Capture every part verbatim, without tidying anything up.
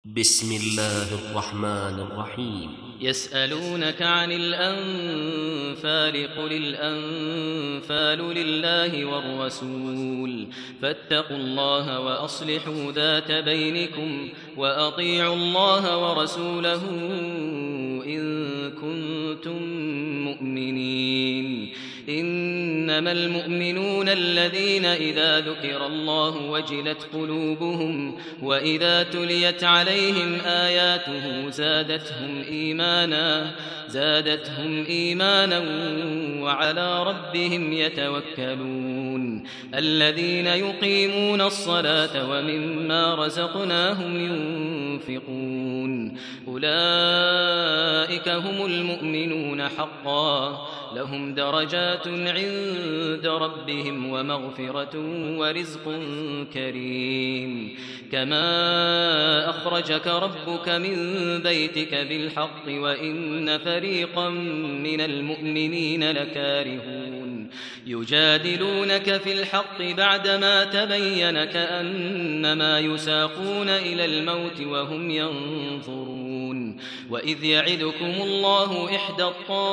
بسم الله الرحمن الرحيم. يسألونك عن الأنفال قل الأنفال لله والرسول فاتقوا الله وأصلحوا ذات بينكم وأطيعوا الله ورسوله إن كنتم مؤمنين. إنما المؤمنون الذين إذا ذكر الله وجلت قلوبهم وإذا تليت عليهم آياته زادتهم إيمانا زادتهم إيمانا وعلى ربهم يتوكلون. الذين يقيمون الصلاة ومما رزقناهم ينفقون أولئك هم المؤمنون حقا لهم درجات عند ربهم ومغفرة ورزق كريم. كما أخرجك ربك من بيتك بالحق وإن فريقا من المؤمنين لكارهون يجادلونك في الحق بعدما تبين كأنما يساقون إلى الموت وهم ينظرون. وإذ يعدكم الله إحدى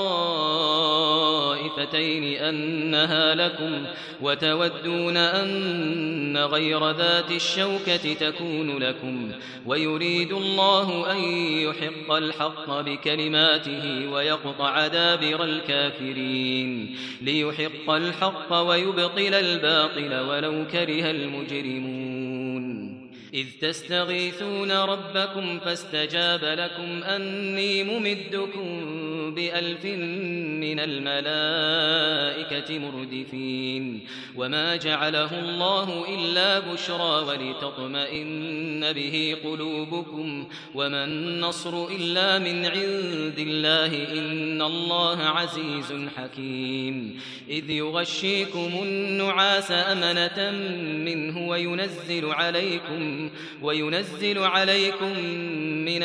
الطائفتين أنها لكم وتودون أن غير ذات الشوكة تكون لكم ويريد الله أن يحق الحق بكلماته ويقطع دابر الكافرين ليحق الحق ويبطل الباطل ولو كره المجرمون. إذ تستغيثون ربكم فاستجاب لكم أني ممدكم بألف من الملائكة مردفين. وما جعله الله إلا بشرى ولتطمئن به قلوبكم وما النصر إلا من عند الله إن الله عزيز حكيم. إذ يغشيكم النعاس أمنة منه وينزل عليكم وينزل عليكم من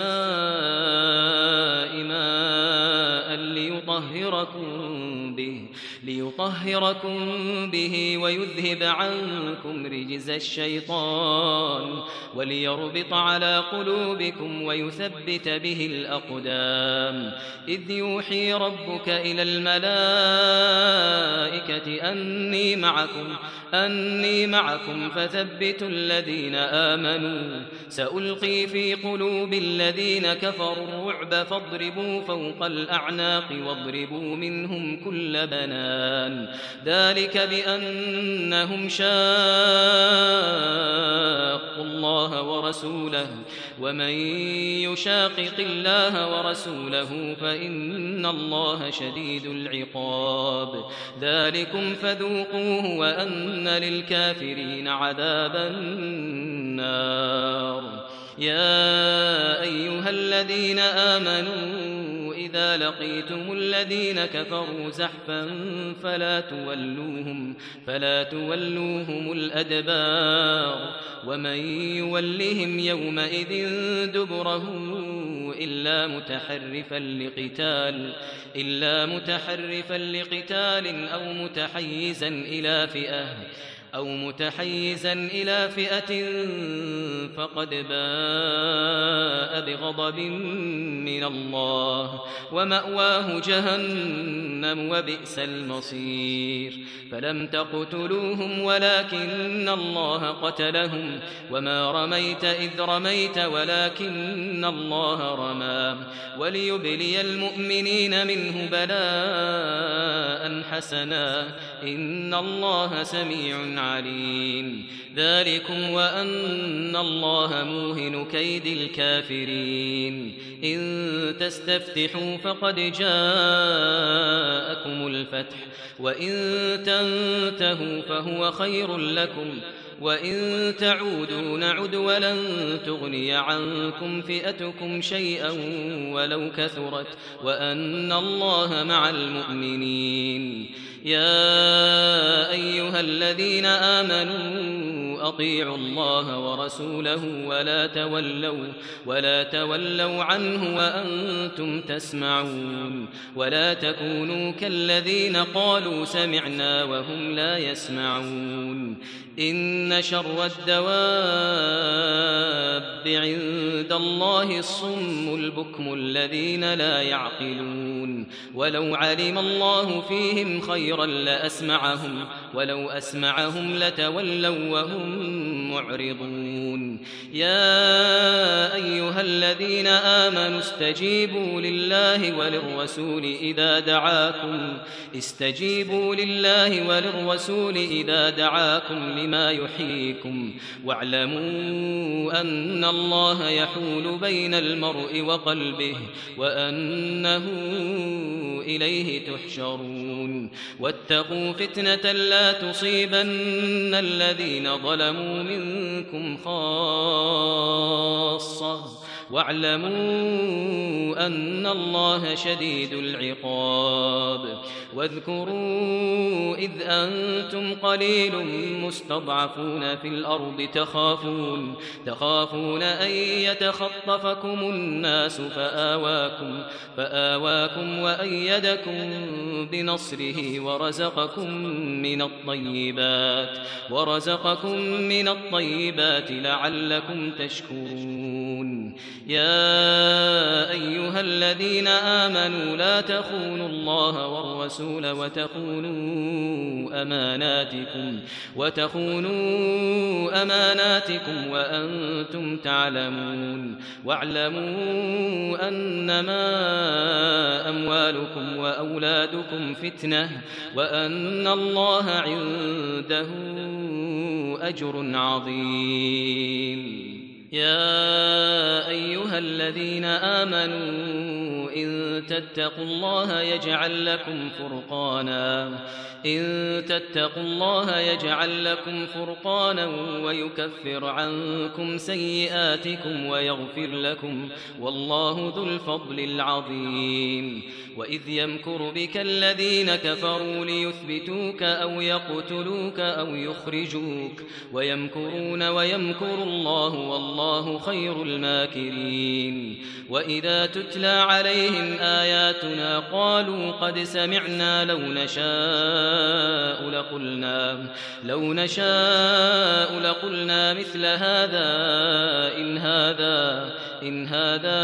السماء ماء ليطهركم به ليطهركم به ويذهب عنكم رجز الشيطان وليربط على قلوبكم ويثبت به الأقدام. إذ يوحي ربك إلى الملائكة أني معكم أني معكم فثبتوا الذين آمنوا سألقي في قلوب الذين كفروا الرعب فاضربوا فوق الأعناق واضربوا منهم كل بنان. ذلك بأنهم شاقوا الله ورسوله ومن يشاقق الله ورسوله فإن الله شديد العقاب. ذلكم فذوقوه وأن للكافرين عذاب النار. يا أيها الذين آمنوا إذا لقيتم الذين كفروا زحفا فلا تولوهم فلا تولوهم الأدبار ومن يولهم يومئذ دبره إلا متحرفا لقتال إلا متحرفا لقتال أو متحيزا إلى فئة أو متحيزا إلى فئة فقد باء بغضب من الله ومأواه جهنم وبئس المصير. فلم تقتلوهم ولكن الله قتلهم وما رميت إذ رميت ولكن الله رمى وليبلي المؤمنين منه بلاء حسنا إن الله سميع عليم. ذلكم وأن الله موهن كيد الكافرين. إن تستفتحوا فقد جاءكم الفتح وإن تنتهوا فهو خير لكم وإن تعودوا نعد ولن تغني عنكم فئتكم شيئا ولو كثرت وأن الله مع المؤمنين. يا أيها الذين آمنوا أطيعوا الله ورسوله ولا تولوا ولا تولوا عنه وأنتم تسمعون ولا تكونوا كالذين قالوا سمعنا وهم لا يسمعون إن شر الدواب عند الله الصم البكم الذين لا يعقلون ولو علم الله فيهم خيرا لأسمعهم ولو أسمعهم لتولوا وهم معرضون يا أيها الذين آمنوا استجيبوا لله وللرسول إذا دعاكم استجيبوا لله وللرسول إذا دعاكم لما يحييكم واعلموا أن الله يحول بين المرء وقلبه وأنه إليه تحشرون واتقوا فتنة لا تصيبن الذين ظلموا منكم خاصة واعلموا أن الله شديد العقاب واذكروا إذ أنتم قليل مستضعفون في الأرض تخافون تخافون أن يتخطفكم الناس فآواكم فآواكم وأيدكم بنصره ورزقكم من الطيبات ورزقكم من الطيبات لعلكم تشكرون يا أيها الذين آمنوا لا تخونوا الله والرسول وتخونوا أماناتكم وتخونوا أماناتكم وأنتم تعلمون واعلموا أنما أموالكم وأولادكم فتنة وأن الله عنده أجر عظيم يا أيها الذين آمنوا إن تتقوا الله يجعل لكم فرقانا إن تتقوا الله يجعل لكم فرقانا ويكفر عنكم سيئاتكم ويغفر لكم والله ذو الفضل العظيم وإذ يمكر بك الذين كفروا ليثبتوك أو يقتلوك أو يخرجوك ويمكرون ويمكر الله والله خير الماكرين وإذا تتلى عليهم آياتنا قالوا قد سمعنا لو نشاء لقلنا لو نشاء لقلنا مثل هذا إن هذا إن هذا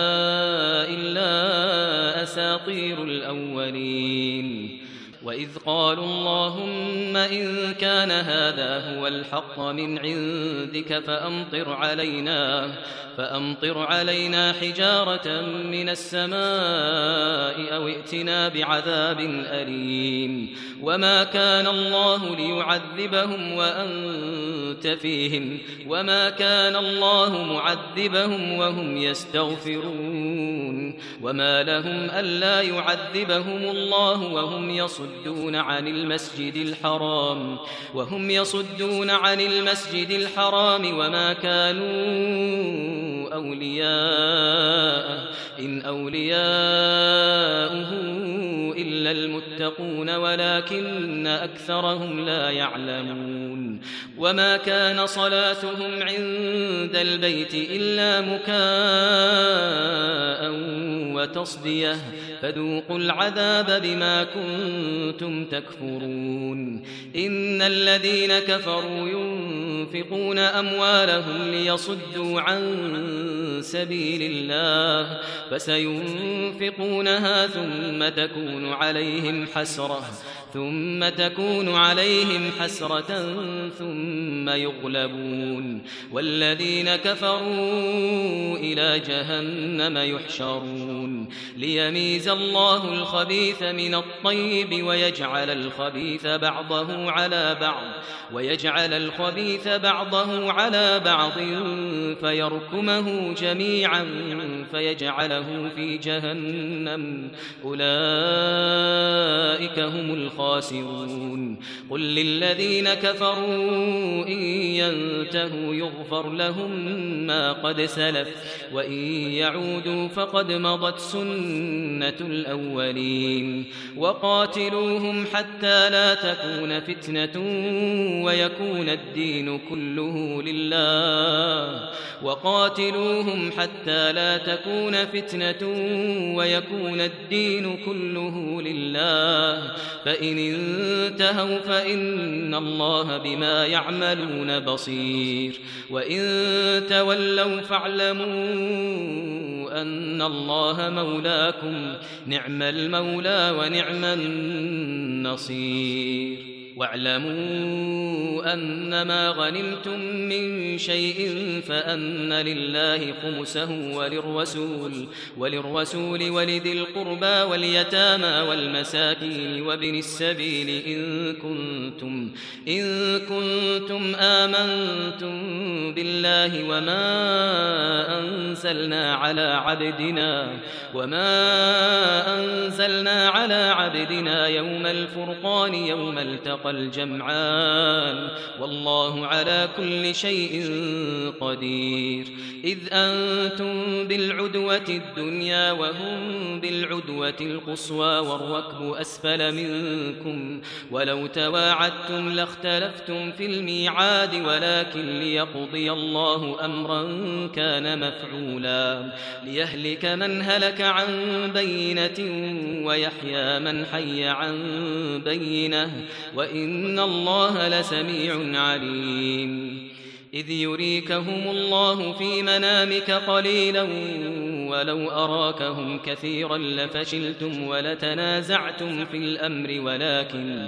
إلا أساطير الأولين وإذ قالوا اللهم إن كان هذا هو الحق من عندك فأمطر علينا فأمطر علينا حجارة من السماء أو ائتنا بعذاب أليم وما كان الله ليعذبهم وأنت فيهم وما كان الله معذبهم وهم يستغفرون وما لهم ألا يعذبهم الله وهم يصدون عن المسجد الحرام وهم يصدون عن المسجد الحرام وما كانوا أولياء إن أولياؤه إلا المتقون ولكن أكثرهم لا يعلمون وما كان صلاتهم عند البيت إلا مكاء وتصدية فذوقوا العذاب بما كنتم تكفرون إن الذين كفروا ينفقون أموالهم ليصدوا عن سبيل الله فسينفقونها ثم تكون عليهم حسرة ثم تكون عليهم حسرة ثم يغلبون والذين كفروا إلى جهنم يحشرون ليميز الله الخبيث من الطيب ويجعل الخبيث بعضه على بعض ويجعل الخبيث بعضه على بعض فيركمه جميعا فيجعله في جهنم أولئك هم الخاسرون الخاسرون قل للذين كفروا إن ينتهوا يغفر لهم ما قد سلف وإن يعودوا فقد مضت سنة الأولين وقاتلوهم حتى لا تكون فتنة ويكون الدين كله لله وقاتلوهم حتى لا تكون فتنة ويكون الدين كله لله فإن انتهوا فإن الله بما يعملون بصير وإن تولوا فاعلموا أن الله مولاكم نعم المولى ونعم النصير واعلموا أنما غنمتم من شيء فأن لله خمسه وللرسول وللرسول ولذي القربى واليتامى والمساكين وابن السبيل إن كنتم إن كنتم آمنتم بالله وما أنزلنا على عبدنا وما أنزلنا على عبدنا يوم الفرقان يوم التقى الجمعان والله على كل شيء قدير إذ أنتم بالعدوة الدنيا وهم بالعدوة القصوى والركب أسفل منكم ولو تواعدتم لاختلفتم في الميعاد ولكن ليقضي الله أمرا كان مفعولا ليهلك من هلك عن بينة ويحيى من حي عن بينة وإن الله لسميع عليم إذ يريكهم الله في منامك قليلا ولو أراكهم كثيرا لفشلتم ولتنازعتم في الأمر ولكن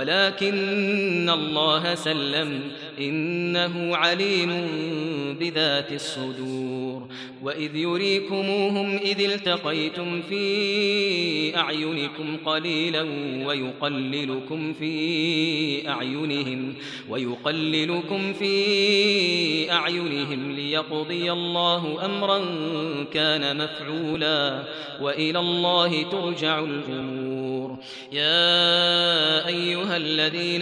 ولكن الله سلم إنه عليم بذات الصدور وإذ يريكموهم إذ التقيتم في أعينكم قليلا ويقللكم في أعينهم ويقللكم في أعينهم ليقضي الله أمرا كان مفعولا وإلى الله ترجع الأمور يا أيها الذين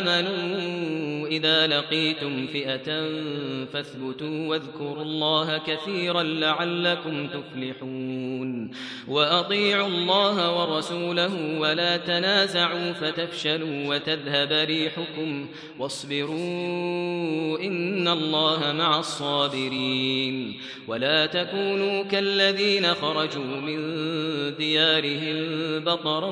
آمنوا إذا لقيتم فئة فاثبتوا واذكروا الله كثيرا لعلكم تفلحون وأطيعوا الله ورسوله ولا تنازعوا فتفشلوا وتذهب ريحكم واصبروا إن الله مع الصابرين ولا تكونوا كالذين خرجوا من ديارهم بطرا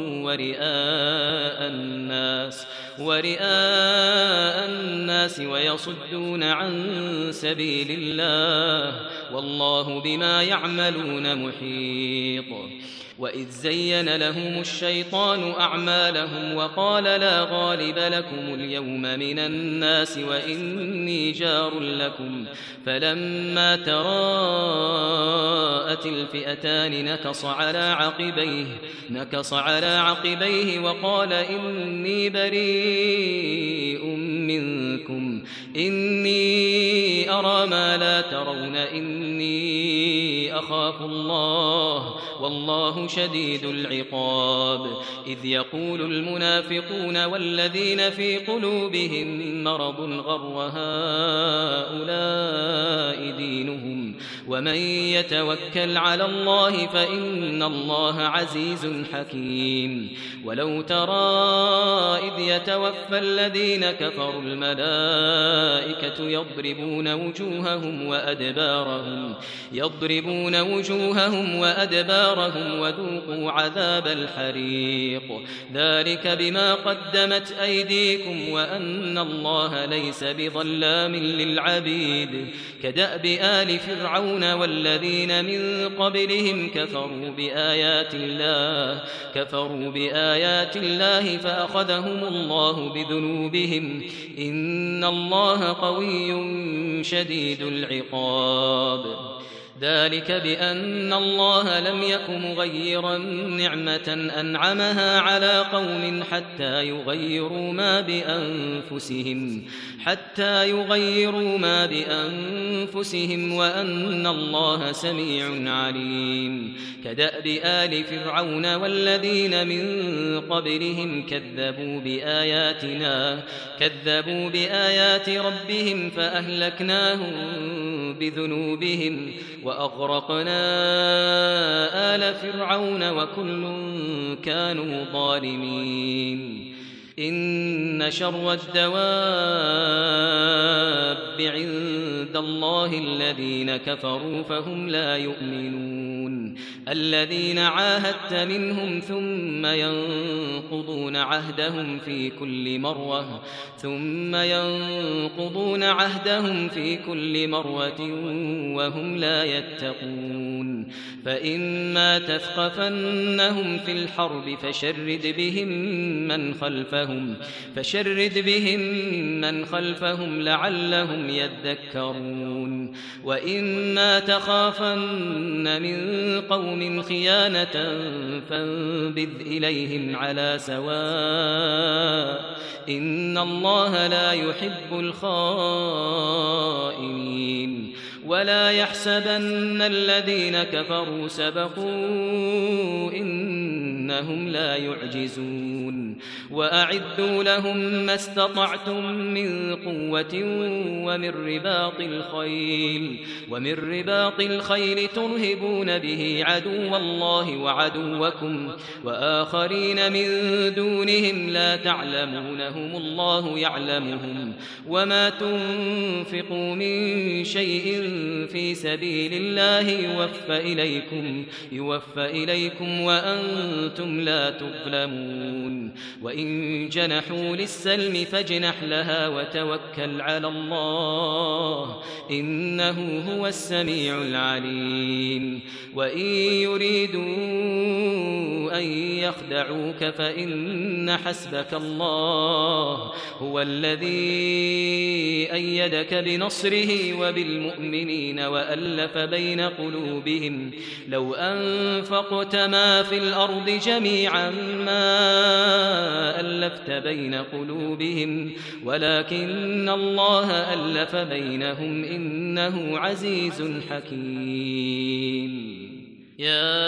ورئاء الناس ورئاء الناس ويصدون عن سبيل الله والله بما يعملون محيط وإذ زين لهم الشيطان أعمالهم وقال لا غالب لكم اليوم من الناس وإني جار لكم فلما تراءت الفئتان نكص على عقبيه نكص على عقبيه وقال إني بريء منكم إني أرى ما لا ترون إني أخاف الله والله شديد العقاب إذ يقول المنافقون والذين في قلوبهم مرض غر هؤلاء دينهم ومن يتوكل على الله فإن الله عزيز حكيم ولو ترى إذ يتوفى الذين كفروا الملائكة يضربون وجوههم وأدبارهم يضربون وجوههم وأدبارهم وذوقوا عذاب الحريق ذلك بما قدمت أيديكم وأن الله ليس بظلام للعبيد كدأب آل فرعون والذين من قبلهم كفروا بآيات الله كفروا بآيات الله فأخذهم الله بذنوبهم إن الله قوي شديد العقاب ذلك بأن الله لم يك مغيرا نعمة أنعمها على قوم حتى يغيروا ما بأنفسهم حتى يغيروا ما بأنفسهم وأن الله سميع عليم. كدأب آل فرعون والذين من قبلهم كذبوا بآياتنا كذبوا بآيات ربهم فأهلكناهم بذنوبهم وأغرقنا آل فرعون وكل كانوا ظالمين. إن شر الدواب عند الله الذين كفروا فهم لا يؤمنون الذين عاهدت منهم ثم ينقضون عهدهم في كل مرة ثم ينقضون عهدهم في كل مرة وهم لا يتقون. فإما تثقفنهم في الحرب فشرد بهم من خلفهم فشرد بهم من خلفهم لعلهم يذكرون. وإما تخافن من قوم خيانة فانبذ إليهم على سواء إن الله لا يحب الخائنين. ولا يحسبن الذين كفروا سبقوا إنهم لا يعجزون. وأعدوا لهم ما استطعتم من قوة ومن رباط الخيل ومن رباط الخيل ترهبون به عدو الله وعدوكم وآخرين من دونهم لا تعلمونهم الله يعلمهم. وما تنفقوا من شيء في سبيل الله يوفى إليكم يوفى إليكم وأنتم لا تظلمون. وإن جنحوا للسلم فاجنح لها وتوكل على الله إنه هو السميع العليم. وإن يريدوا أن يخدعوك فإن حسبك الله هو الذي أيدك بنصره وبالمؤمنين وألف بين قلوبهم لو أنفقت ما في الأرض جميعا ما ألفت بين قلوبهم ولكن الله ألف بينهم إنه عزيز حكيم. يا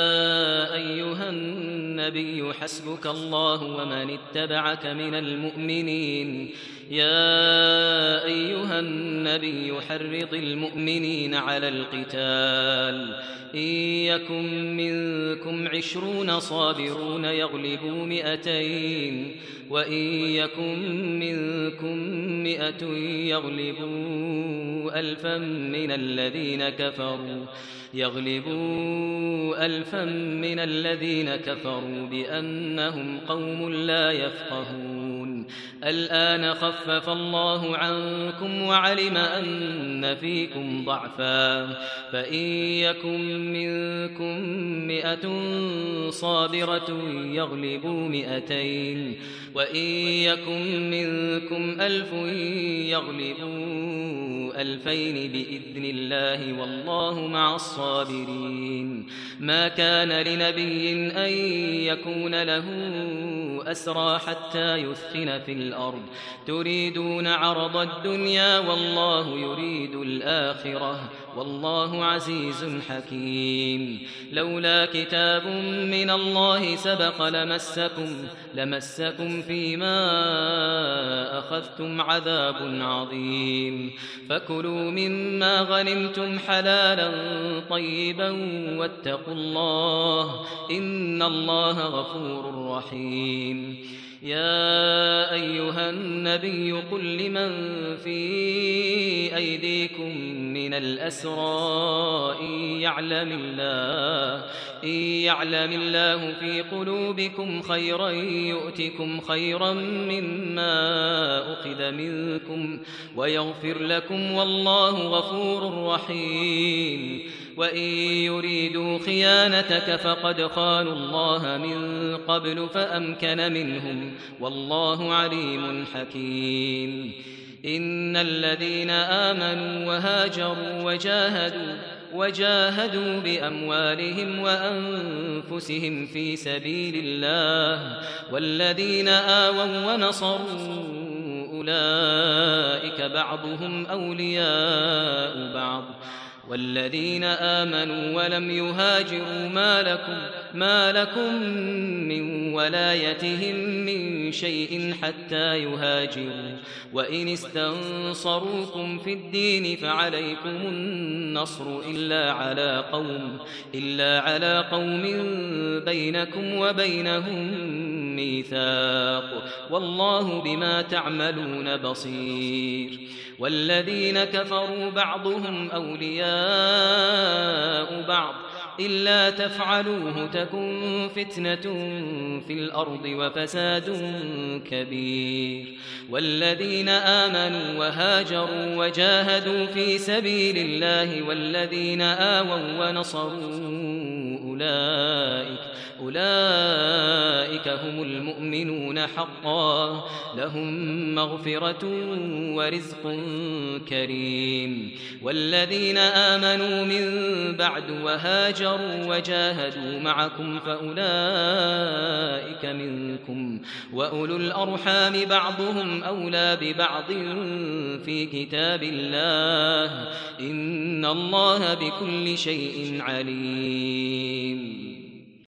أيها النبي حسبك الله ومن اتبعك من المؤمنين. يا أيها النبي حرض المؤمنين على القتال إن يكن منكم عشرون صابرون يغلبوا مئتين وإن يكن منكم مئة يغلبوا ألفا من الذين كفروا يغلبوا ألفا من الذين كفروا بأنهم قوم لا يفقهون. الآن خفف الله عنكم وعلم أن فيكم ضعفا فإن يكن منكم مئة صابرة يغلبوا مئتين وإن يكن منكم ألف يغلبوا ألفين بإذن الله والله مع الصابرين. ما كان لنبي أن يكون له أسرى حتى يثخن في الأرض تريدون عرض الدنيا والله يريد الآخرة والله عزيز حكيم. لولا كتاب من الله سبق لمسكم لمسكم فيما أخذتم عذاب عظيم. فكلوا مما غنمتم حلالا طيبا واتقوا الله إن الله غفور رحيم. يا أيها النبي قل لمن في أيديكم من الأسرى إن يعلم الله إن يعلم الله في قلوبكم خيرا يؤتكم خيرا مما أخذ منكم ويغفر لكم والله غفور رحيم. وإن يريدوا خيانتك فقد خانوا الله من قبل فأمكن منهم والله عليم حكيم. إن الذين آمنوا وهاجروا وجاهدوا وجاهدوا بأموالهم وأنفسهم في سبيل الله والذين آووا ونصروا أولئك بعضهم أولياء بعض والذين آمنوا ولم يهاجروا ما لكم, ما لكم من ولايتهم من شيء حتى يهاجروا وإن استنصروكم في الدين فعليكم النصر إلا على قوم, إلا على قوم بينكم وبينهم ميثاق والله بما تعملون بصير والذين كفروا بعضهم أولياء بعض إلا تفعلوه تكن فتنة في الأرض وفساد كبير والذين آمنوا وهاجروا وجاهدوا في سبيل الله والذين آووا ونصروا أولئك أولئك هم المؤمنون حقا لهم مغفرة ورزق كريم والذين آمنوا من بعد وهاجروا وجاهدوا معكم فأولئك منكم وأولو الأرحام بعضهم أولى ببعض في كتاب الله إن الله بكل شيء عليم.